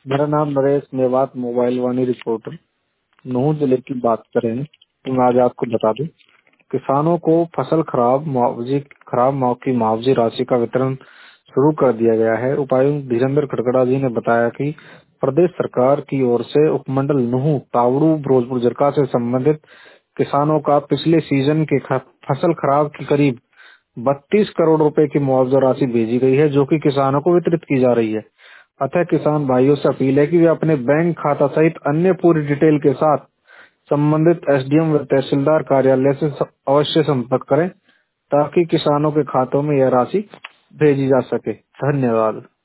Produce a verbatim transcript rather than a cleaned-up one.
मेरा नाम Naresh Mewat mobile Vaani reporter Nuh जिले की बात करें तो मैं आज आपको बता दूं, किसानों को फसल खराब मुआवजे खराब माव की मुआवजे राशि का वितरण शुरू कर दिया गया है। उपायुक्त धीरेन्द्र खड़गड़ा जी ने बताया कि प्रदेश सरकार की ओर से उपमंडल नूह, तावड़ू, फिरोजपुर जरका से संबंधित किसानों का पिछले सीजन के ख- फसल खराब की करीब बत्तीस करोड़ रुपए की मुआवजा राशि भेजी गई है, जो कि किसानों को वितरित की जा रही है। अतः किसान भाइयों से अपील है कि वे अपने बैंक खाता सहित अन्य पूरी डिटेल के साथ संबंधित एसडीएम व तहसीलदार कार्यालय से स- अवश्य संपर्क करें, ताकि किसानों के खातों में यह राशि भेजी जा सके। धन्यवाद।